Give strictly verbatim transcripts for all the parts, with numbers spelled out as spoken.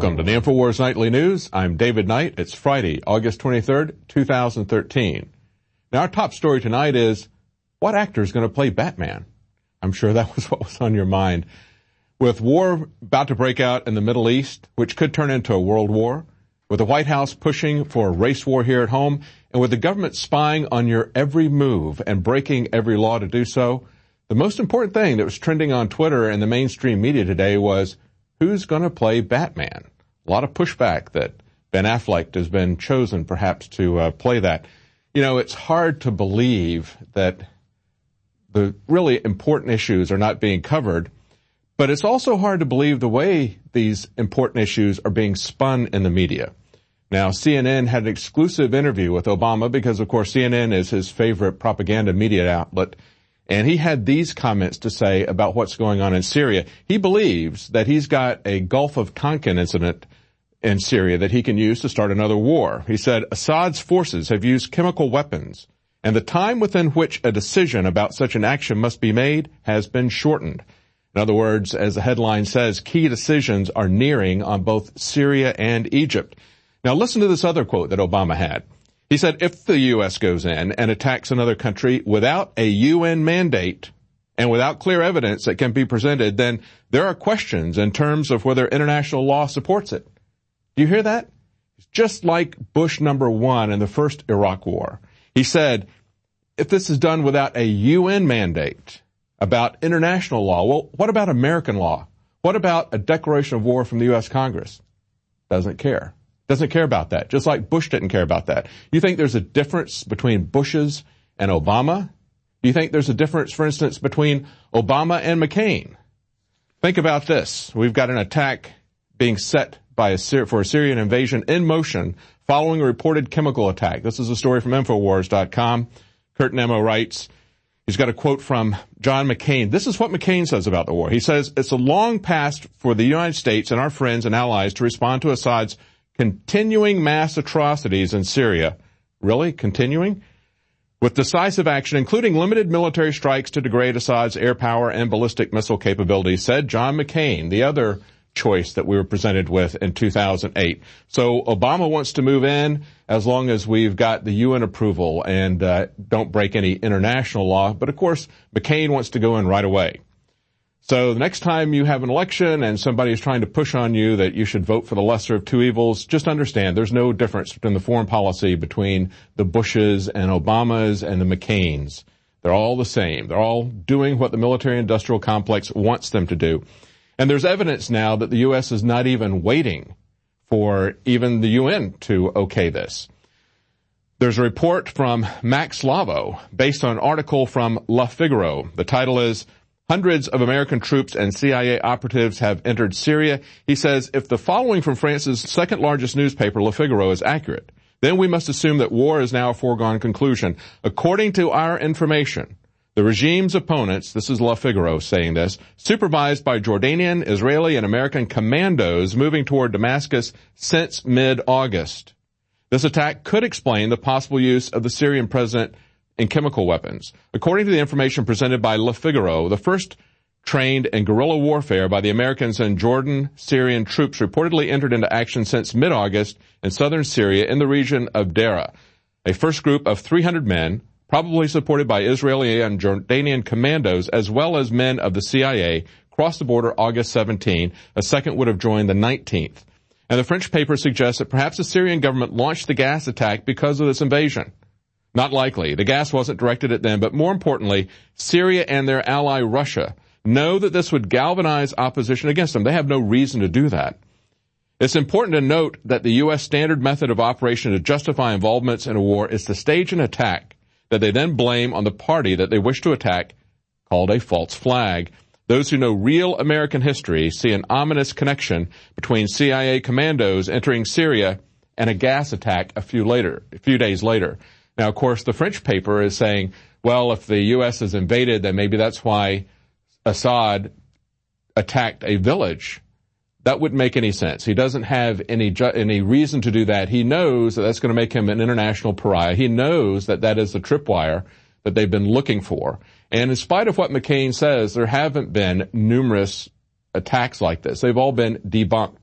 Welcome to the InfoWars Nightly News. I'm David Knight. It's Friday, August twenty-third, two thousand thirteen. Now, our top story tonight is, what actor is going to play Batman? I'm sure that was what was on your mind. With war about to break out in the Middle East, which could turn into a world war, with the White House pushing for a race war here at home, and with the government spying on your every move and breaking every law to do so, the most important thing that was trending on Twitter and the mainstream media today was, who's going to play Batman? A lot of pushback that Ben Affleck has been chosen perhaps to uh, play that. You know, it's hard to believe that the really important issues are not being covered, but it's also hard to believe the way these important issues are being spun in the media. Now, C N N had an exclusive interview with Obama because, of course, C N N is his favorite propaganda media outlet. And he had these comments to say about what's going on in Syria. He believes that he's got a Gulf of Tonkin incident in Syria that he can use to start another war. He said, Assad's forces have used chemical weapons, and the time within which a decision about such an action must be made has been shortened. In other words, as the headline says, key decisions are nearing on both Syria and Egypt. Now listen to this other quote that Obama had. He said, if the U S goes in and attacks another country without a U N mandate and without clear evidence that can be presented, then there are questions in terms of whether international law supports it. Do you hear that? It's just like Bush number one in the first Iraq war. He said, if this is done without a U N mandate about international law, well, what about American law? What about a declaration of war from the U S Congress? Doesn't care. Doesn't care about that, just like Bush didn't care about that. You think there's a difference between Bush's and Obama? Do you think there's a difference, for instance, between Obama and McCain? Think about this. We've got an attack being set by a for a Syrian invasion in motion following a reported chemical attack. This is a story from Infowars dot com. Kurt Nemo writes, he's got a quote from John McCain. This is what McCain says about the war. He says, it's a long past for the United States and our friends and allies to respond to Assad's continuing mass atrocities in Syria. Really? Continuing? With decisive action, including limited military strikes to degrade Assad's air power and ballistic missile capabilities, said John McCain, the other choice that we were presented with in two thousand eight. So Obama wants to move in as long as we've got the U N approval and uh, don't break any international law. But, of course, McCain wants to go in right away. So the next time you have an election and somebody is trying to push on you that you should vote for the lesser of two evils, just understand there's no difference between the foreign policy between the Bushes and Obamas and the McCains. They're all the same. They're all doing what the military-industrial complex wants them to do. And there's evidence now that the U S is not even waiting for even the U N to okay this. There's a report from Max Lavo based on an article from Le Figaro. The title is, Hundreds of American troops and C I A operatives have entered Syria. He says, if the following from France's second largest newspaper, Le Figaro, is accurate, then we must assume that war is now a foregone conclusion. According to our information, the regime's opponents, this is Le Figaro saying this, supervised by Jordanian, Israeli, and American commandos moving toward Damascus since mid-August. This attack could explain the possible use of the Syrian president in chemical weapons. According to the information presented by Le Figaro, the first trained in guerrilla warfare by the Americans and Jordan Syrian troops reportedly entered into action since mid-August in southern Syria in the region of Deraa. A first group of three hundred men, probably supported by Israeli and Jordanian commandos as well as men of the C I A, crossed the border August seventeenth. A second would have joined the nineteenth. And the French paper suggests that perhaps the Syrian government launched the gas attack because of this invasion. Not likely. The gas wasn't directed at them, but more importantly, Syria and their ally Russia know that this would galvanize opposition against them. They have no reason to do that. It's important to note that the U S standard method of operation to justify involvements in a war is to stage an attack that they then blame on the party that they wish to attack, called a false flag. Those who know real American history see an ominous connection between C I A commandos entering Syria and a gas attack a few later, a few days later. Now, of course, the French paper is saying, well, if the U S is invaded, then maybe that's why Assad attacked a village. That wouldn't make any sense. He doesn't have any ju- any reason to do that. He knows that that's going to make him an international pariah. He knows that that is the tripwire that they've been looking for. And in spite of what McCain says, there haven't been numerous attacks like this. They've all been debunked.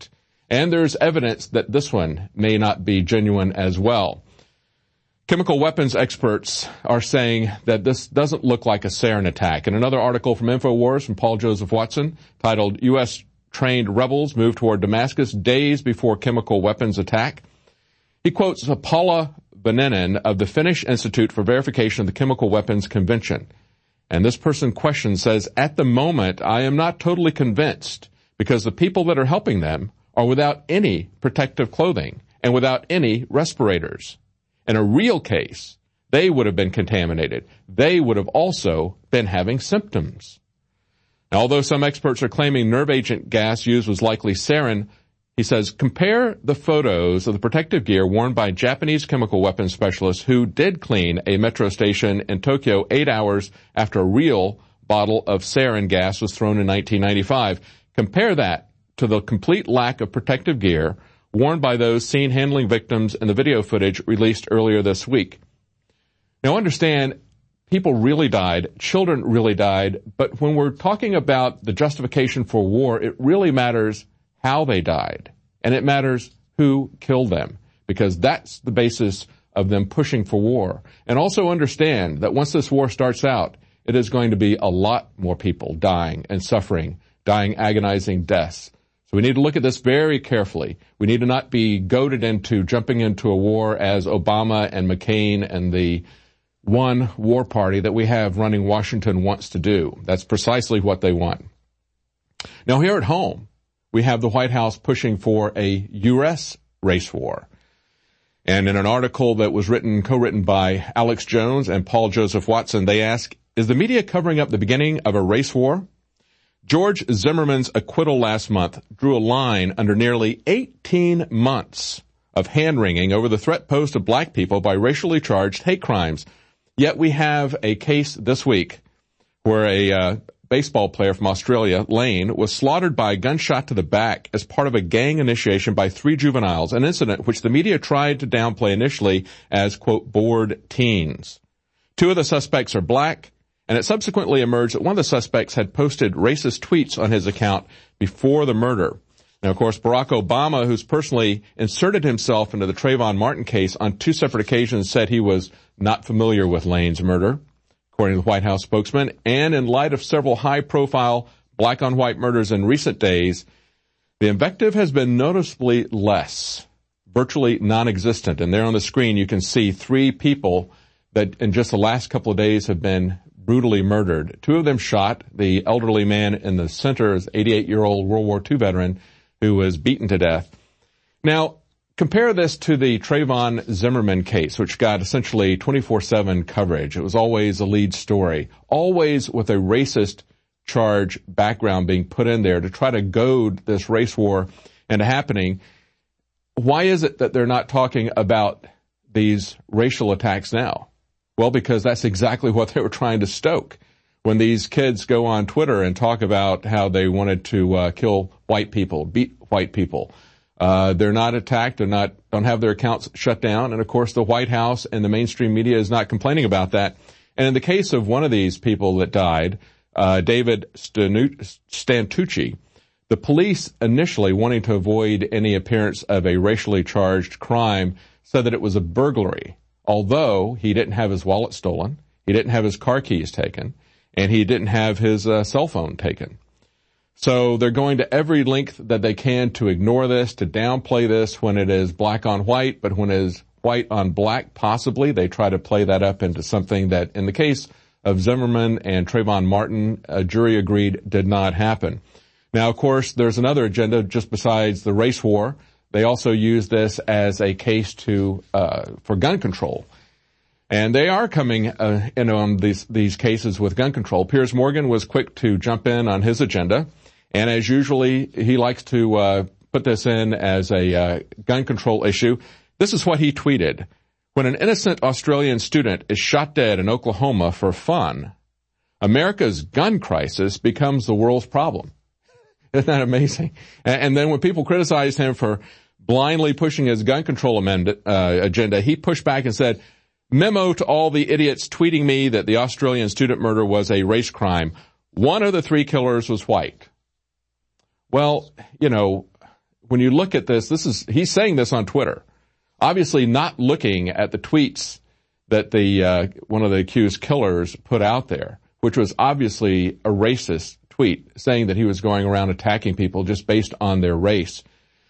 And there's evidence that this one may not be genuine as well. Chemical weapons experts are saying that this doesn't look like a sarin attack. In another article from InfoWars from Paul Joseph Watson titled U S trained rebels move toward Damascus days before chemical weapons attack, he quotes Paula Veninen of the Finnish Institute for Verification of the Chemical Weapons Convention. And this person questions says, at the moment, I am not totally convinced because the people that are helping them are without any protective clothing and without any respirators. In a real case, they would have been contaminated. They would have also been having symptoms. Now, although some experts are claiming nerve agent gas used was likely sarin, he says, compare the photos of the protective gear worn by Japanese chemical weapons specialists who did clean a metro station in Tokyo eight hours after a real bottle of sarin gas was thrown in nineteen ninety-five. Compare that to the complete lack of protective gear worn by those seen handling victims in the video footage released earlier this week. Now understand, people really died, children really died, but when we're talking about the justification for war, it really matters how they died, and it matters who killed them, because that's the basis of them pushing for war. And also understand that once this war starts out, it is going to be a lot more people dying and suffering, dying agonizing deaths. So we need to look at this very carefully. We need to not be goaded into jumping into a war as Obama and McCain and the one war party that we have running Washington wants to do. That's precisely what they want. Now here at home, we have the White House pushing for a U S race war. And in an article that was written, co-written by Alex Jones and Paul Joseph Watson, they ask, is the media covering up the beginning of a race war? George Zimmerman's acquittal last month drew a line under nearly eighteen months of hand-wringing over the threat posed to black people by racially charged hate crimes. Yet we have a case this week where a uh, baseball player from Australia, Lane, was slaughtered by a gunshot to the back as part of a gang initiation by three juveniles, an incident which the media tried to downplay initially as, quote, bored teens. Two of the suspects are black, and it subsequently emerged that one of the suspects had posted racist tweets on his account before the murder. Now, of course, Barack Obama, who's personally inserted himself into the Trayvon Martin case on two separate occasions, said he was not familiar with Lane's murder, according to the White House spokesman. And in light of several high-profile black-on-white murders in recent days, the invective has been noticeably less, virtually non-existent. And there on the screen you can see three people that in just the last couple of days have been brutally murdered. Two of them shot. The elderly man in the center is eighty-eight-year-old World War Two veteran who was beaten to death. Now, compare this to the Trayvon Zimmerman case, which got essentially twenty-four seven coverage. It was always a lead story, always with a racist charge background being put in there to try to goad this race war into happening. Why is it that they're not talking about these racial attacks now? Well, because that's exactly what they were trying to stoke. When these kids go on Twitter and talk about how they wanted to uh, kill white people, beat white people, uh, they're not attacked, they're not, don't have their accounts shut down. And of course, the White House and the mainstream media is not complaining about that. And in the case of one of these people that died, uh, David Stantucci, the police initially, wanting to avoid any appearance of a racially charged crime, said that it was a burglary. Although he didn't have his wallet stolen, he didn't have his car keys taken, and he didn't have his uh, cell phone taken. So they're going to every length that they can to ignore this, to downplay this when it is black on white, but when it is white on black, possibly, they try to play that up into something that, in the case of Zimmerman and Trayvon Martin, a jury agreed did not happen. Now, of course, there's another agenda just besides the race war. They also use this as a case to uh for gun control. And they are coming uh, in on these these cases with gun control. Piers Morgan was quick to jump in on his agenda. And as usually, he likes to uh put this in as a uh, gun control issue. This is what he tweeted. When an innocent Australian student is shot dead in Oklahoma for fun, America's gun crisis becomes the world's problem. Isn't that amazing? And then when people criticized him for blindly pushing his gun control amend, uh, agenda, he pushed back and said, memo to all the idiots tweeting me that the Australian student murder was a race crime. One of the three killers was white. Well, you know, when you look at this, this is, he's saying this on Twitter, obviously not looking at the tweets that the, uh, one of the accused killers put out there, which was obviously a racist tweet saying that he was going around attacking people just based on their race.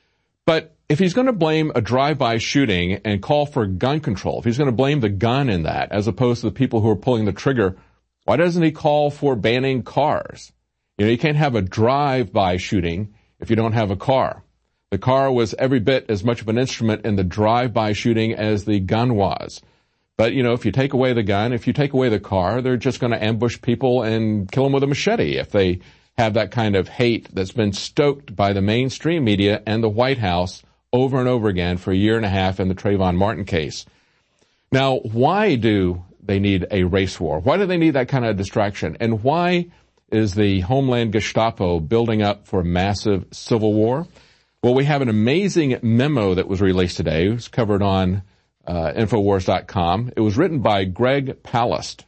But if he's going to blame a drive-by shooting and call for gun control, if he's going to blame the gun in that as opposed to the people who are pulling the trigger, why doesn't he call for banning cars? You know, you can't have a drive-by shooting if you don't have a car. The car was every bit as much of an instrument in the drive-by shooting as the gun was. But, you know, if you take away the gun, if you take away the car, they're just going to ambush people and kill them with a machete if they have that kind of hate that's been stoked by the mainstream media and the White House over and over again for a year and a half in the Trayvon Martin case. Now, why do they need a race war? Why do they need that kind of distraction? And why is the Homeland Gestapo building up for a massive civil war? Well, we have an amazing memo that was released today. It was covered on uh, Infowars dot com. It was written by Greg Palast.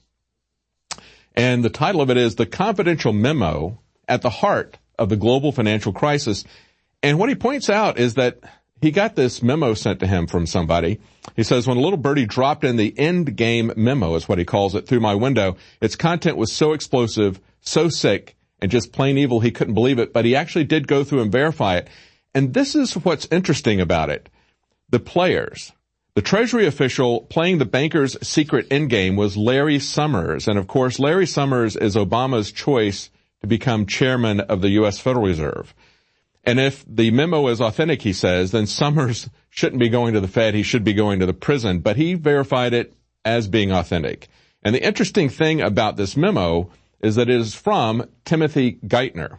And the title of it is The Confidential Memo at the Heart of the Global Financial Crisis. And what he points out is that he got this memo sent to him from somebody. He says, when a little birdie dropped in the end game memo, is what he calls it, through my window, its content was so explosive, so sick, and just plain evil he couldn't believe it, but he actually did go through and verify it. And this is what's interesting about it. The players, the Treasury official playing the banker's secret endgame was Larry Summers. And of course, Larry Summers is Obama's choice to become chairman of the U S Federal Reserve. And if the memo is authentic, he says, then Summers shouldn't be going to the Fed. He should be going to the prison. But he verified it as being authentic. And the interesting thing about this memo is that it is from Timothy Geithner,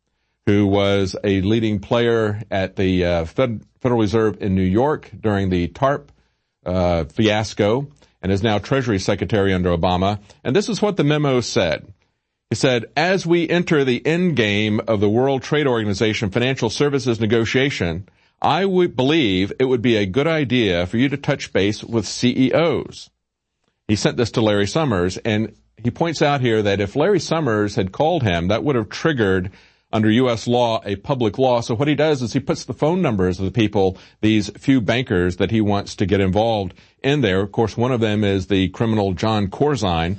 who was a leading player at the uh, Fed, Federal Reserve in New York during the TARP uh, fiasco and is now Treasury Secretary under Obama. And this is what the memo said. He said, as we enter the end game of the World Trade Organization financial services negotiation, I would believe it would be a good idea for you to touch base with C E Os. He sent this to Larry Summers, and he points out here that if Larry Summers had called him, that would have triggered, under U S law, a public law. So what he does is he puts the phone numbers of the people, these few bankers that he wants to get involved in there. Of course, one of them is the criminal John Corzine.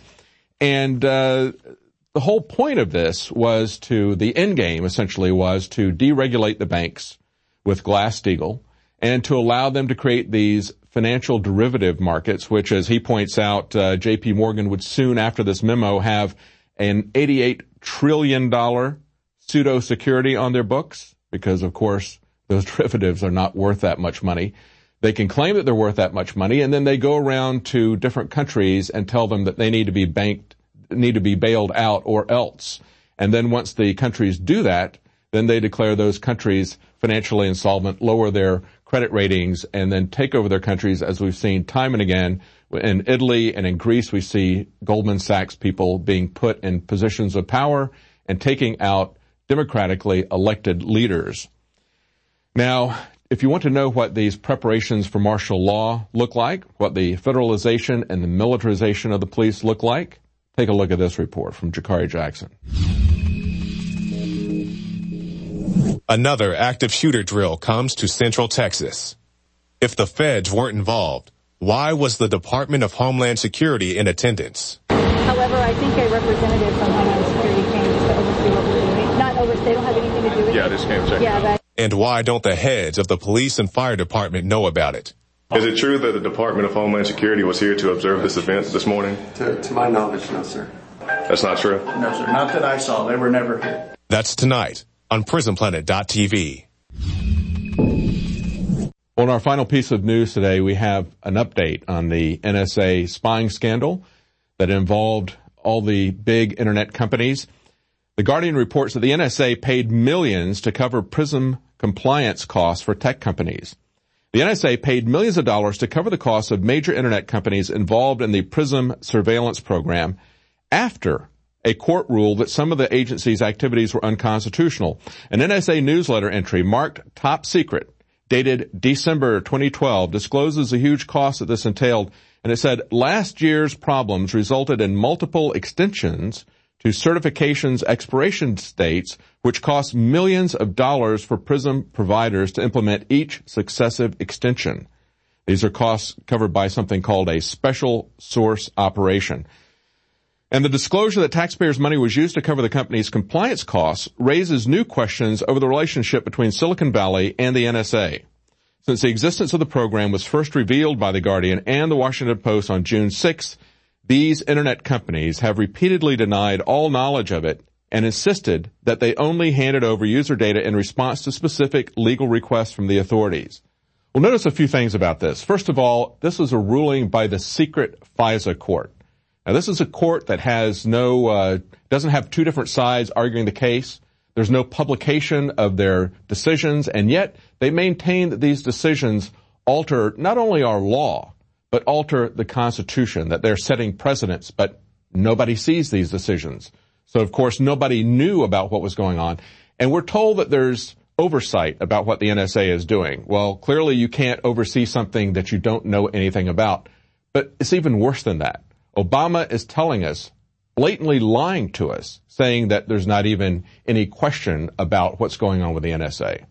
And uh the whole point of this was to, the end game essentially was to deregulate the banks with Glass-Steagall and to allow them to create these financial derivative markets, which, as he points out, uh, J P Morgan would soon after this memo have an eighty-eight trillion dollars pseudo security on their books because, of course, those derivatives are not worth that much money. They can claim that they're worth that much money, and then they go around to different countries and tell them that they need to be banked need to be bailed out or else. And then once the countries do that, then they declare those countries financially insolvent, lower their credit ratings, and then take over their countries, as we've seen time and again. In Italy and in Greece, we see Goldman Sachs people being put in positions of power and taking out democratically elected leaders. Now, if you want to know what these preparations for martial law look like, what the federalization and the militarization of the police look like, take a look at this report from Jakari Jackson. Another active shooter drill comes to Central Texas. If the feds weren't involved, why was the Department of Homeland Security in attendance? However, I think a representative from Homeland Security came just to oversee what we're doing. Not oversee, they don't have anything to do with yeah, it. Yeah, this came check. Yeah, that. And why don't the heads of the police and fire department know about it? Is it true that the Department of Homeland Security was here to observe this event this morning? To, to my knowledge, no, sir. That's not true? No, sir. Not that I saw. They were never here. That's tonight on Prison Planet dot T V. On our final piece of news today, we have an update on the N S A spying scandal that involved all the big internet companies. The Guardian reports that the N S A paid millions to cover PRISM compliance costs for tech companies. The N S A paid millions of dollars to cover the costs of major internet companies involved in the PRISM surveillance program after a court ruled that some of the agency's activities were unconstitutional. An N S A newsletter entry marked Top Secret, dated December twenty twelve, discloses the huge cost that this entailed, and it said last year's problems resulted in multiple extensions to certifications expiration dates, which cost millions of dollars for PRISM providers to implement each successive extension. These are costs covered by something called a special source operation. And the disclosure that taxpayers' money was used to cover the company's compliance costs raises new questions over the relationship between Silicon Valley and the N S A. Since the existence of the program was first revealed by The Guardian and The Washington Post on June sixth, these internet companies have repeatedly denied all knowledge of it and insisted that they only handed over user data in response to specific legal requests from the authorities. Well, notice a few things about this. First of all, this was a ruling by the secret FISA court. Now, this is a court that has no, uh, doesn't have two different sides arguing the case. There's no publication of their decisions, and yet they maintain that these decisions alter not only our law, but alter the Constitution, that they're setting precedents, but nobody sees these decisions. So, of course, nobody knew about what was going on. And we're told that there's oversight about what the N S A is doing. Well, clearly you can't oversee something that you don't know anything about. But it's even worse than that. Obama is telling us, blatantly lying to us, saying that there's not even any question about what's going on with the N S A.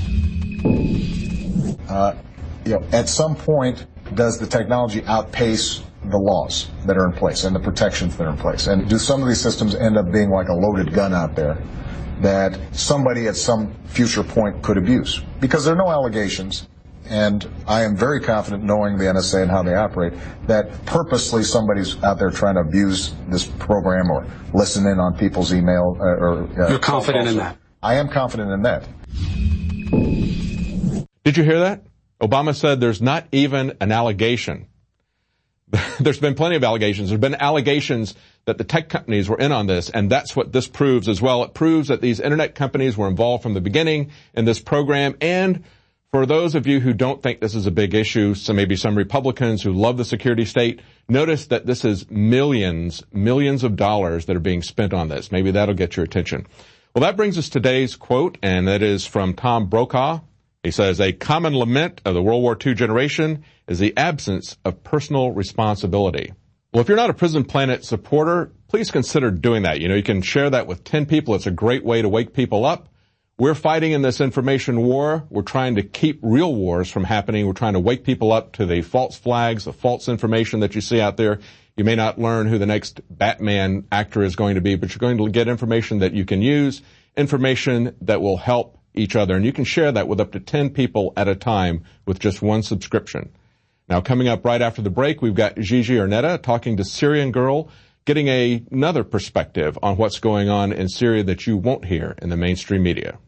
Uh, you know, at some point, does the technology outpace the laws that are in place and the protections that are in place? And do some of these systems end up being like a loaded gun out there that somebody at some future point could abuse? Because there are no allegations, and I am very confident, knowing the N S A and how they operate, that purposely somebody's out there trying to abuse this program or listen in on people's email. Uh, or uh, You're confident in that? I am confident in that. Did you hear that? Obama said there's not even an allegation. There's been plenty of allegations. There's been allegations that the tech companies were in on this, and that's what this proves as well. It proves that these internet companies were involved from the beginning in this program. And for those of you who don't think this is a big issue, so maybe some Republicans who love the security state, notice that this is millions, millions of dollars that are being spent on this. Maybe that'll get your attention. Well, that brings us to today's quote, and that is from Tom Brokaw. He says, a common lament of the World War Two generation is the absence of personal responsibility. Well, if you're not a Prison Planet supporter, please consider doing that. You know, you can share that with ten people. It's a great way to wake people up. We're fighting in this information war. We're trying to keep real wars from happening. We're trying to wake people up to the false flags, the false information that you see out there. You may not learn who the next Batman actor is going to be, but you're going to get information that you can use, information that will help each other. And you can share that with up to ten people at a time with just one subscription. Now, coming up right after the break, we've got Gigi Arnetta talking to Syrian Girl, getting a, another perspective on what's going on in Syria that you won't hear in the mainstream media.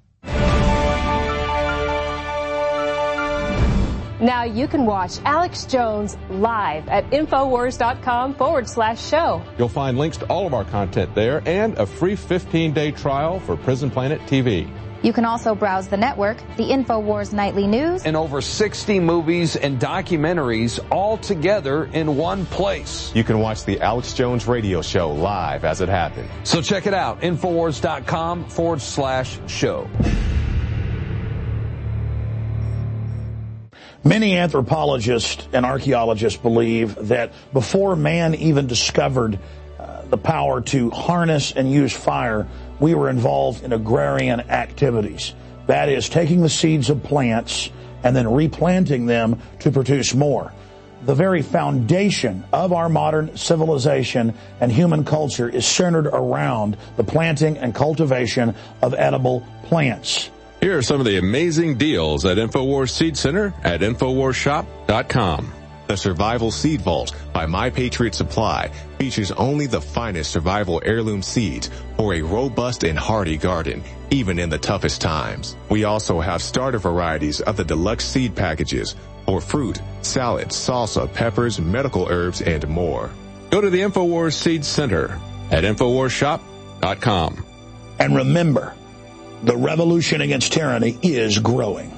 Now you can watch Alex Jones live at Infowars.com forward slash show. You'll find links to all of our content there and a free fifteen-day trial for Prison Planet T V. You can also browse the network, the InfoWars Nightly News, and over sixty movies and documentaries all together in one place. You can watch the Alex Jones radio show live as it happened. So check it out, Infowars.com forward slash show. Many anthropologists and archaeologists believe that before man even discovered uh, the power to harness and use fire, we were involved in agrarian activities. That is, taking the seeds of plants and then replanting them to produce more. The very foundation of our modern civilization and human culture is centered around the planting and cultivation of edible plants. Here are some of the amazing deals at InfoWars Seed Center at Infowars Shop dot com. The Survival Seed Vault by My Patriot Supply features only the finest survival heirloom seeds for a robust and hardy garden, even in the toughest times. We also have starter varieties of the deluxe seed packages for fruit, salad, salsa, peppers, medical herbs, and more. Go to the InfoWars Seed Center at Infowars Shop dot com. And remember, the revolution against tyranny is growing.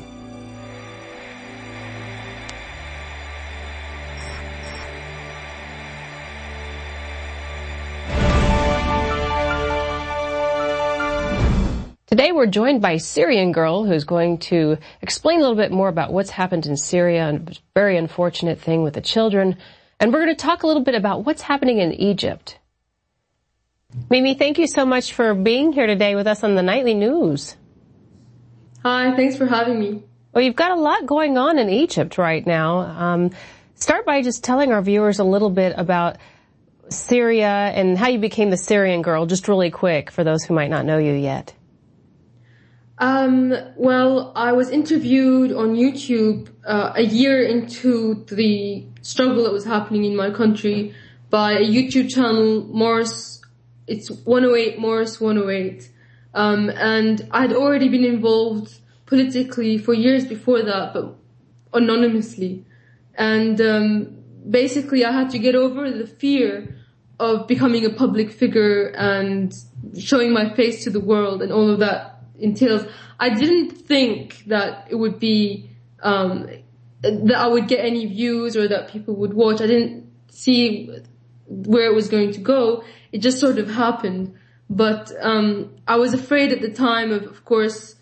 Today we're joined by Syrian Girl, who's going to explain a little bit more about what's happened in Syria, and a very unfortunate thing with the children. And we're going to talk a little bit about what's happening in Egypt. Mimi, thank you so much for being here today with us on the Nightly News. Hi, thanks for having me. Well, you've got a lot going on in Egypt right now. Um, start by just telling our viewers a little bit about Syria and how you became the Syrian girl, just really quick for those who might not know you yet. Um, well, I was interviewed on YouTube uh, a year into the struggle that was happening in my country by a YouTube channel, Morris. It's one oh eight Morris one oh eight. Um, and I had already been involved politically for years before that, but anonymously. And um, basically I had to get over the fear of becoming a public figure and showing my face to the world and all of that entails. I didn't think that it would be, um, that I would get any views or that people would watch. I didn't see where it was going to go. It just sort of happened. But, um, I was afraid at the time of, of course,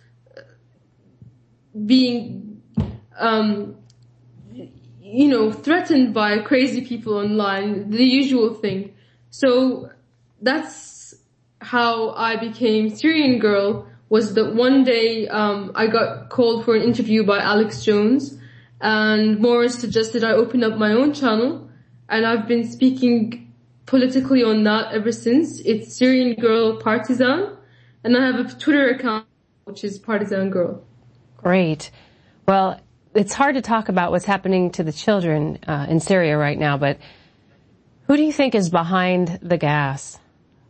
being, um, you know, threatened by crazy people online, the usual thing. So that's how I became Syrian Girl, was that one day, um, I got called for an interview by Alex Jones, and Morris suggested I open up my own channel, and I've been speaking politically on that ever since. It's Syrian Girl Partisan, and I have a Twitter account which is Partisan Girl. Great. Well, it's hard to talk about what's happening to the children uh, in Syria right now, but who do you think is behind the gas?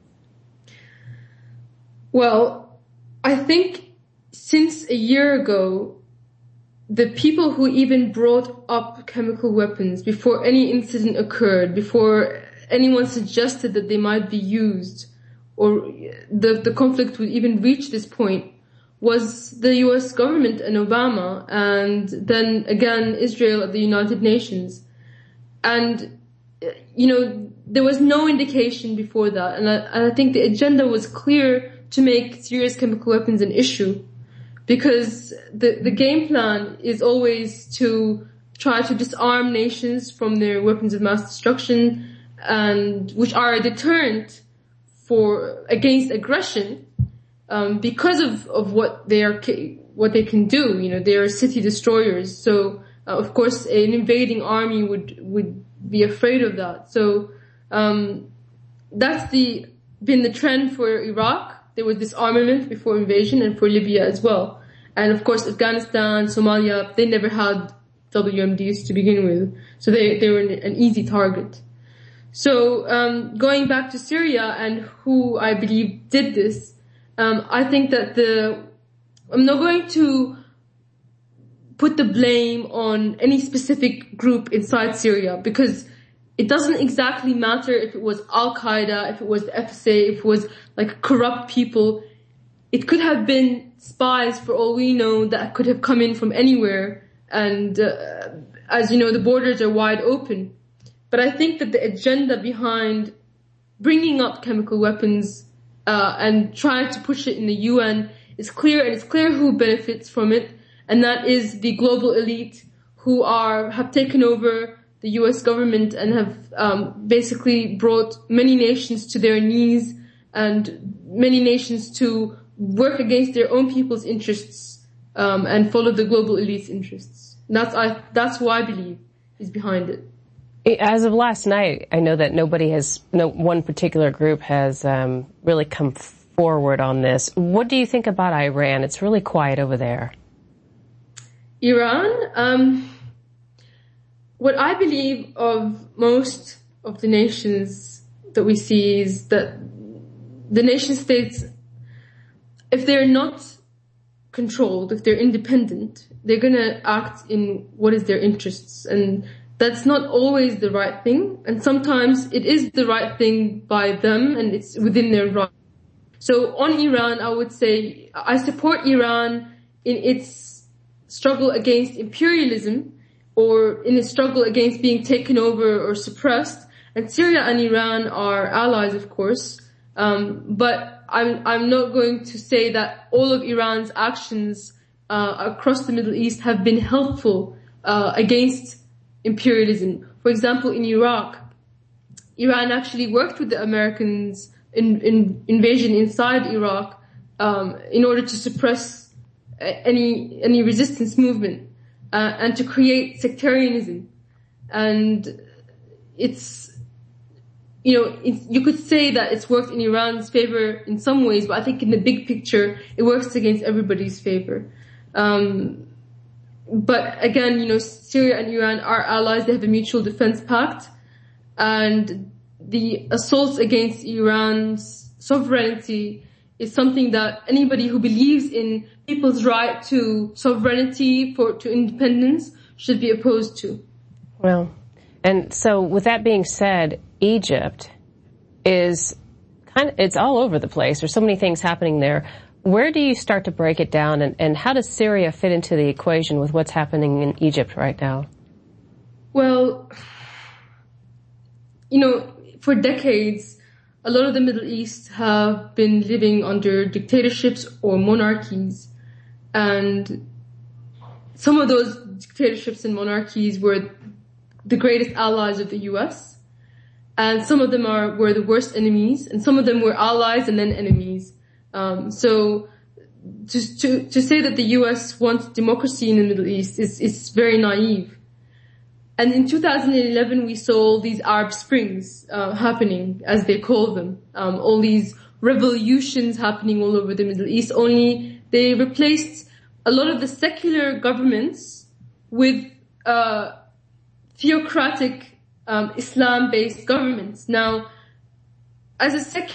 Well, I think since a year ago, the people who even brought up chemical weapons before any incident occurred, before anyone suggested that they might be used, or the, the conflict would even reach this point, was the U S government and Obama, and then again Israel at the United Nations. And, you know, there was no indication before that, and I, and I think the agenda was clear to make serious chemical weapons an issue, because the, the game plan is always to try to disarm nations from their weapons of mass destruction, and which are a deterrent for against aggression, um, because of, of what they are what they can do. You know, they are city destroyers. So uh, of course, an invading army would would be afraid of that. So um, that's the been the trend for Iraq. There was disarmament before invasion, and for Libya as well. And of course, Afghanistan, Somalia, they never had W M Ds to begin with, so they they were an easy target. So um, going back to Syria and who I believe did this, um, I think that the I'm not going to put the blame on any specific group inside Syria, because it doesn't exactly matter if it was Al-Qaeda, if it was the F S A, if it was like corrupt people. It could have been spies, for all we know, that could have come in from anywhere. And uh, as you know, the borders are wide open. But I think that the agenda behind bringing up chemical weapons uh, and trying to push it in the U N is clear, and it's clear who benefits from it, and that is the global elite who are have taken over the U S government and have um, basically brought many nations to their knees, and many nations to work against their own people's interests um, and follow the global elite's interests. And that's I that's who I believe is behind it. As of last night, I know that nobody has, no one particular group has um, really come forward on this. What do you think about Iran? It's really quiet over there. Iran? Um, what I believe of most of the nations that we see is that the nation states, if they're not controlled, if they're independent, they're going to act in what is their interests. And that's not always the right thing. And sometimes it is the right thing by them, and it's within their right. So on Iran, I would say I support Iran in its struggle against imperialism, or in its struggle against being taken over or suppressed. And Syria and Iran are allies, of course. Um, but I'm, I'm not going to say that all of Iran's actions uh, across the Middle East have been helpful uh, against imperialism. For example, in Iraq, Iran actually worked with the Americans in, in invasion inside Iraq um, in order to suppress any any resistance movement uh, and to create sectarianism. And it's, you know, it's, you could say that it's worked in Iran's favor in some ways, but I think in the big picture, it works against everybody's favor. Um, but again, you know, Syria and Iran are allies. They have a mutual defense pact, and the assaults against Iran's sovereignty is something that anybody who believes in people's right to sovereignty, for to independence, should be opposed to. Well, and so with that being said, Egypt is kind of, it's all over the place. There's so many things happening there. Where do you start to break it down, and, and how does Syria fit into the equation with what's happening in Egypt right now? Well, you know, for decades, a lot of the Middle East have been living under dictatorships or monarchies, and some of those dictatorships and monarchies were the greatest allies of the U S, and some of them are were the worst enemies, and some of them were allies and then enemies. Um, so to, to to say that the U S wants democracy in the Middle East is is very naive. And in two thousand eleven, we saw all these Arab Springs uh, happening, as they call them, um, all these revolutions happening all over the Middle East. Only they replaced a lot of the secular governments with uh, theocratic um, Islam-based governments. Now, as a sec,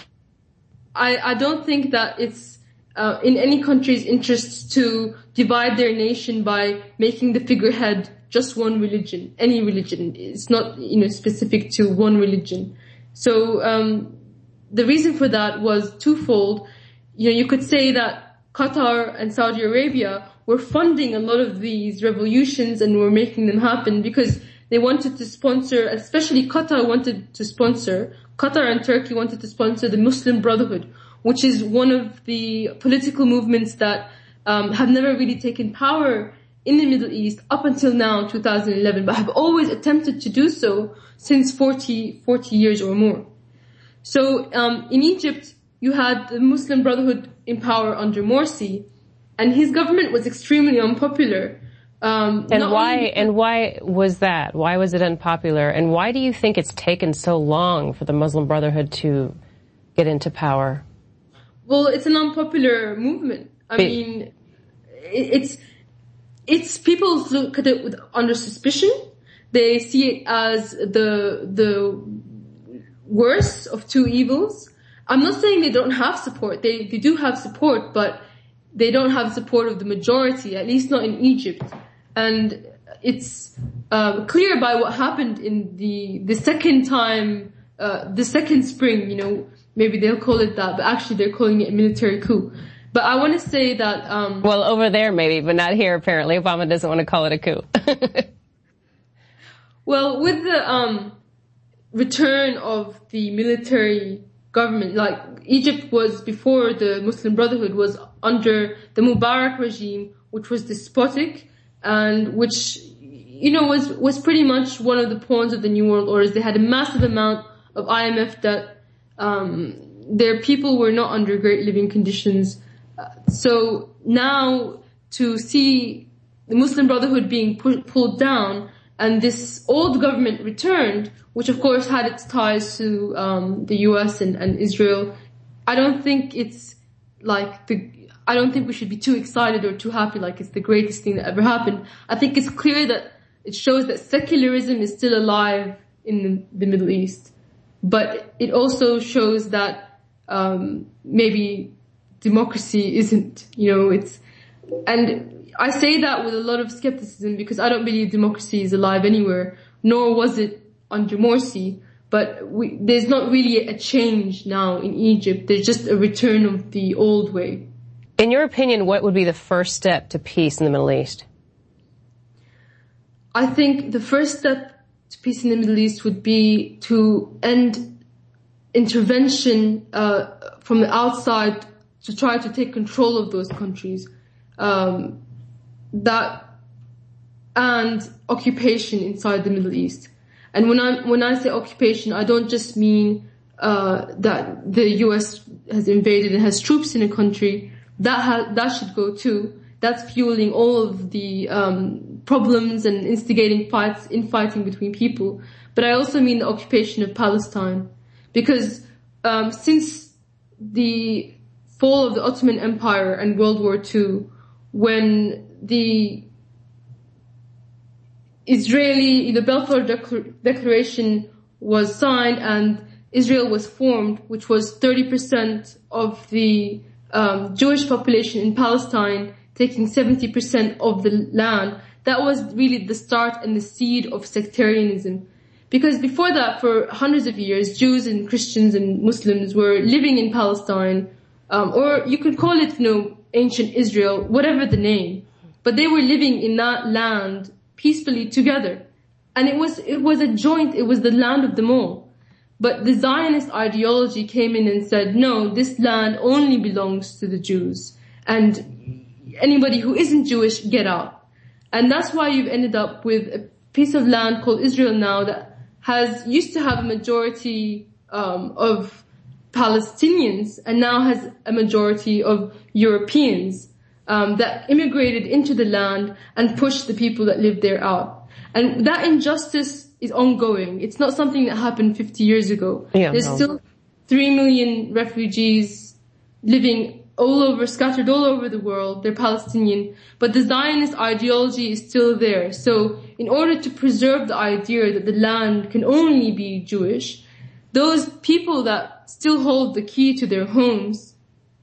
I, I don't think that it's uh, in any country's interest to divide their nation by making the figurehead just one religion, any religion. It's not, you know, specific to one religion. So um, the reason for that was twofold. You know, you could say that Qatar and Saudi Arabia were funding a lot of these revolutions and were making them happen because they wanted to sponsor, especially Qatar wanted to sponsor, Qatar and Turkey wanted to sponsor the Muslim Brotherhood, which is one of the political movements that um, have never really taken power in the Middle East up until now, two thousand eleven, but have always attempted to do so since forty, forty years or more. So um, in Egypt, you had the Muslim Brotherhood in power under Morsi, and his government was extremely unpopular. Um, and why? And why was that? Why was it unpopular? And why do you think it's taken so long for the Muslim Brotherhood to get into power? Well, it's an unpopular movement. I it, mean, it's it's people look at it with, under suspicion. They see it as the the worst of two evils. I'm not saying they don't have support. They they do have support, but they don't have support of the majority, at least not in Egypt. And it's uh, clear by what happened in the the second time, uh, the second spring, you know, maybe they'll call it that, but actually they're calling it a military coup. But I want to say that... Um, well, over there maybe, but not here apparently. Obama doesn't want to call it a coup. Well, with the um, return of the military government, like Egypt was, before the Muslim Brotherhood, was under the Mubarak regime, which was despotic and which, you know, was, was pretty much one of the pawns of the New World Orders. They had a massive amount of I M F debt. Um, their people were not under great living conditions. Uh, so now to see the Muslim Brotherhood being pu- pulled down and this old government returned, which of course had its ties to um, the U S and, and Israel, I don't think it's like the, I don't think we should be too excited or too happy like it's the greatest thing that ever happened. I think it's clear that it shows that secularism is still alive in the, the Middle East. But it also shows that um, maybe democracy isn't, you know, it's, and I say that with a lot of skepticism because I don't believe democracy is alive anywhere, nor was it under Morsi. But we, there's not really a change now in Egypt. There's just a return of the old way. In your opinion, what would be the first step to peace in the Middle East? I think the first step to peace in the Middle East would be to end intervention uh, from the outside to try to take control of those countries. Um, that and occupation inside the Middle East. And when I when I say occupation, I don't just mean uh, that the U S has invaded and has troops in a country, that ha- that should go too. That's fueling all of the um, problems and instigating fights, infighting between people. But I also mean the occupation of Palestine, because um, since the fall of the Ottoman Empire and World War Two, when the Israeli, the Balfour Declar- Declaration was signed and Israel was formed, which was thirty percent of the um, Jewish population in Palestine, taking seventy percent of the land, that was really the start and the seed of sectarianism. Because before that, for hundreds of years, Jews and Christians and Muslims were living in Palestine, um, or you could call it, you know, ancient Israel, whatever the name. But they were living in that land peacefully together. And it was, it was a joint, it was the land of them all. But the Zionist ideology came in and said, no, this land only belongs to the Jews. And anybody who isn't Jewish, get out. And that's why you've ended up with a piece of land called Israel now that has, used to have a majority um, of Palestinians and now has a majority of Europeans um, that immigrated into the land and pushed the people that lived there out. And that injustice is ongoing. It's not something that happened fifty years ago. Yeah, There's no. still three million refugees living all over, scattered all over the world. They're Palestinian. But the Zionist ideology is still there. So in order to preserve the idea that the land can only be Jewish, those people that still hold the key to their homes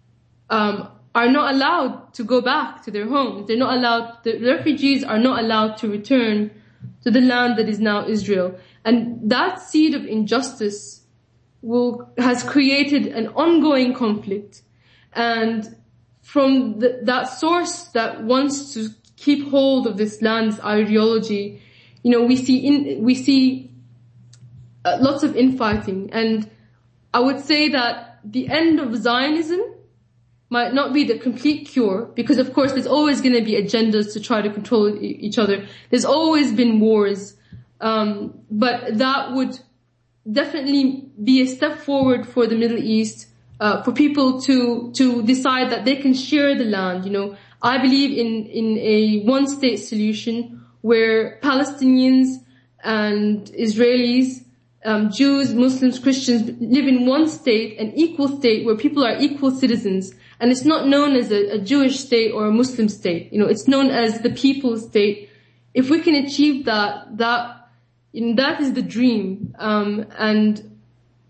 um, are not allowed to go back to their homes. They're not allowed, the refugees are not allowed to return to the land that is now Israel. And that seed of injustice will, has created an ongoing conflict. And from the, that source that wants to keep hold of this land's ideology, you know, we see in, we see uh, lots of infighting. And I would say that the end of Zionism might not be the complete cure, because of course there's always going to be agendas to try to control e- each other. There's always been wars. Um, but that would definitely be a step forward for the Middle East. Uh, for people to, to decide that they can share the land, you know. I believe in, in a one-state solution where Palestinians and Israelis, um, Jews, Muslims, Christians live in one state, an equal state where people are equal citizens. And it's not known as a, a Jewish state or a Muslim state, you know, it's known as the people's state. If we can achieve that, that, you know, that is the dream. Um, and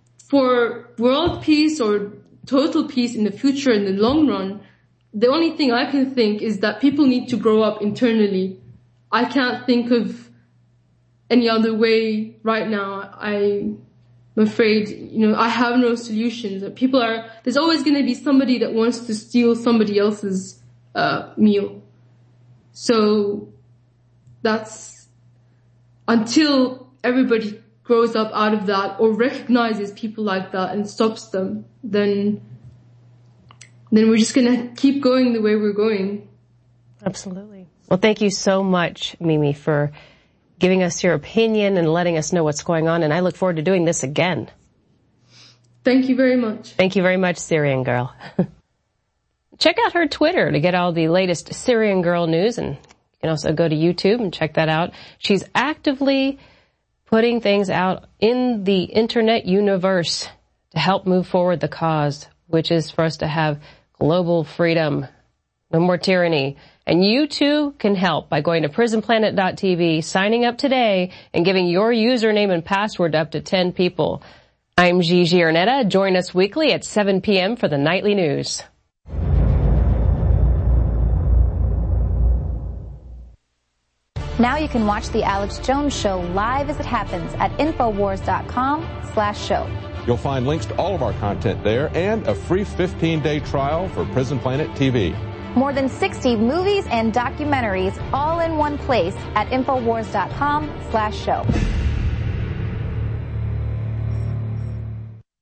for world peace or total peace in the future, in the long run, the only thing I can think is that people need to grow up internally. I can't think of any other way right now. I'm afraid, you know, I have no solutions. People are, there's always going to be somebody that wants to steal somebody else's uh, meal. So that's until everybody grows up out of that or recognizes people like that and stops them, then then we're just going to keep going the way we're going. Absolutely. Well, thank you so much, Mimi, for giving us your opinion and letting us know what's going on, and I look forward to doing this again. Thank you very much. Thank you very much, Syrian Girl. Check out her Twitter to get all the latest Syrian Girl news, and you can also go to YouTube and check that out. She's actively putting things out in the internet universe to help move forward the cause, which is for us to have global freedom, no more tyranny. And you too can help by going to prison planet dot t v, signing up today, and giving your username and password to up to ten people. I'm Gigi Arnetta. Join us weekly at seven p.m. for the nightly news. Now you can watch The Alex Jones Show live as it happens at infowars dot com slash show. You'll find links to all of our content there and a free fifteen-day trial for Prison Planet T V. More than sixty movies and documentaries all in one place at infowars dot com slash show.